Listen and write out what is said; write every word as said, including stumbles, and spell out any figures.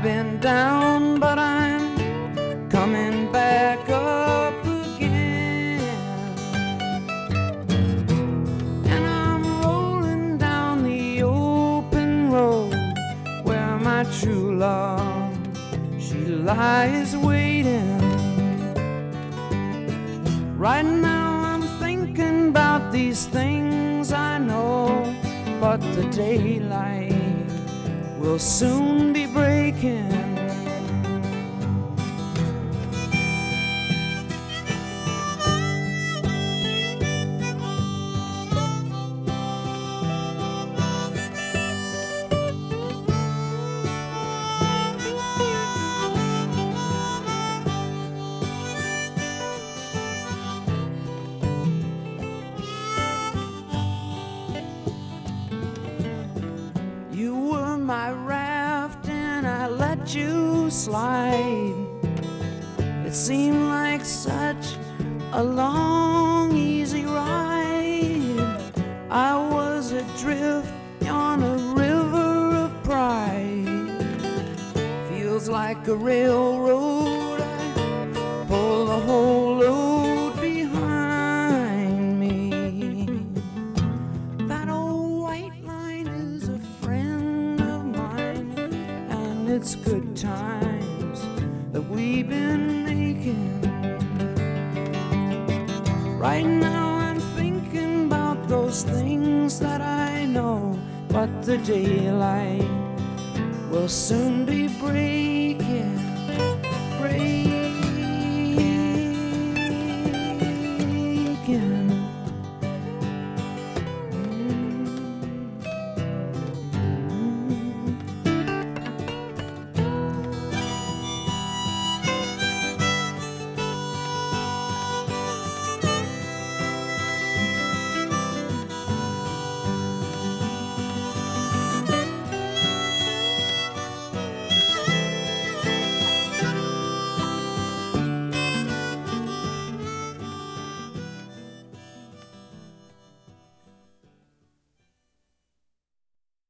been down, but I'm coming back up again. And I'm rolling down the open road where my true love, she lies waiting. Right now I'm thinking about these things I know, but the daylight will soon be breaking. You were my raft and I let you slide. It seemed like such a long, easy ride. I was adrift on a river of pride. Feels like a railroad, I pull the whole load behind me. That old white line is a friend of mine, and it's good times that we've been making. Right now I'm thinking about those things that I know, but the daylight will soon be breaking, breaking.